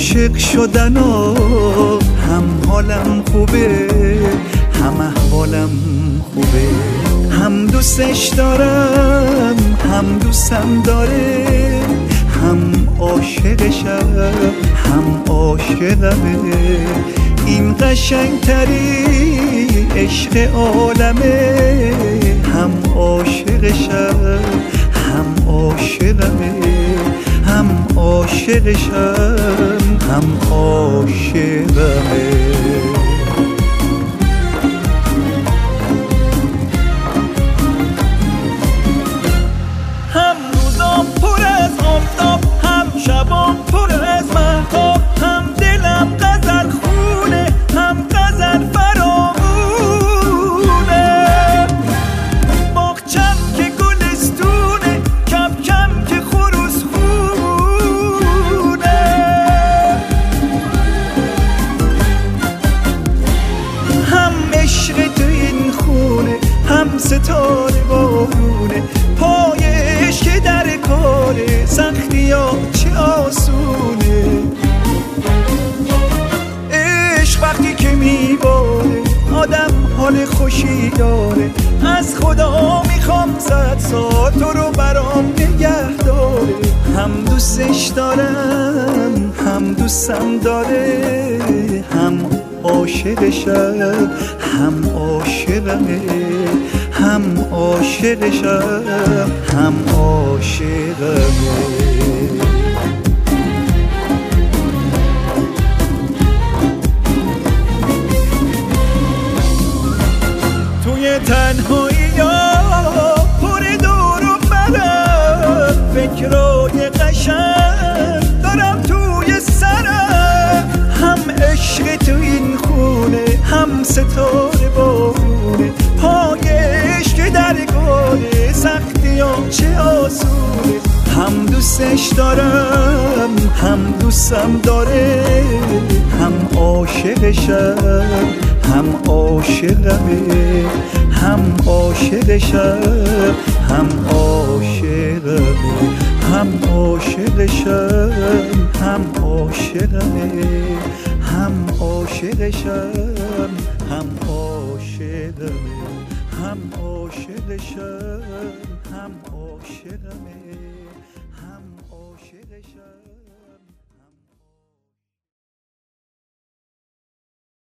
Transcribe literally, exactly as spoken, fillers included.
عاشق شدن و هم حالم خوبه هم احوالم خوبه، هم دوستش دارم هم دوستم داره، هم عاشقشم هم عاشقمه. این قشنگترین عشق عالمه، هم عاشقشم هم عاشقمه، هم عاشقشم هم عاشقمه. شبام پر از مهتاب، هم دلم غزل خونه هم غزل فرامونه. باغچم که گلستونه، کم کم که خروس خونه. هم عشق تو این خونه هم ستاره بارونه، پای عشق در کاره سختی ها چه آسونه. عشق وقتی که میباره آدم حال خوشی داره، از خدا میخوام صد سال تو رو برام نگه داره. هم دوستش دارم هم دوستم داره، هم عاشقشم هم عاشقمه، هم عاشقشم هم عاشقمه. توی تنهایی ها پر دور و برم، فکرای قشنگ دارم توی سرم. هم عشق تو این خونه هم ستاره بارونه، پای عشق در گونه سختی ها چه آسونه. هم دوستش دارم هم دوستم داره، هم عاشقشم هم عاشقمه، هم عاشقشم هم عاشقمه، هم عاشقشم هم عاشقمه، هم عاشقشم هم عاشقمه، هم عاشقشم هم عاشقمه، هم عاشقشم.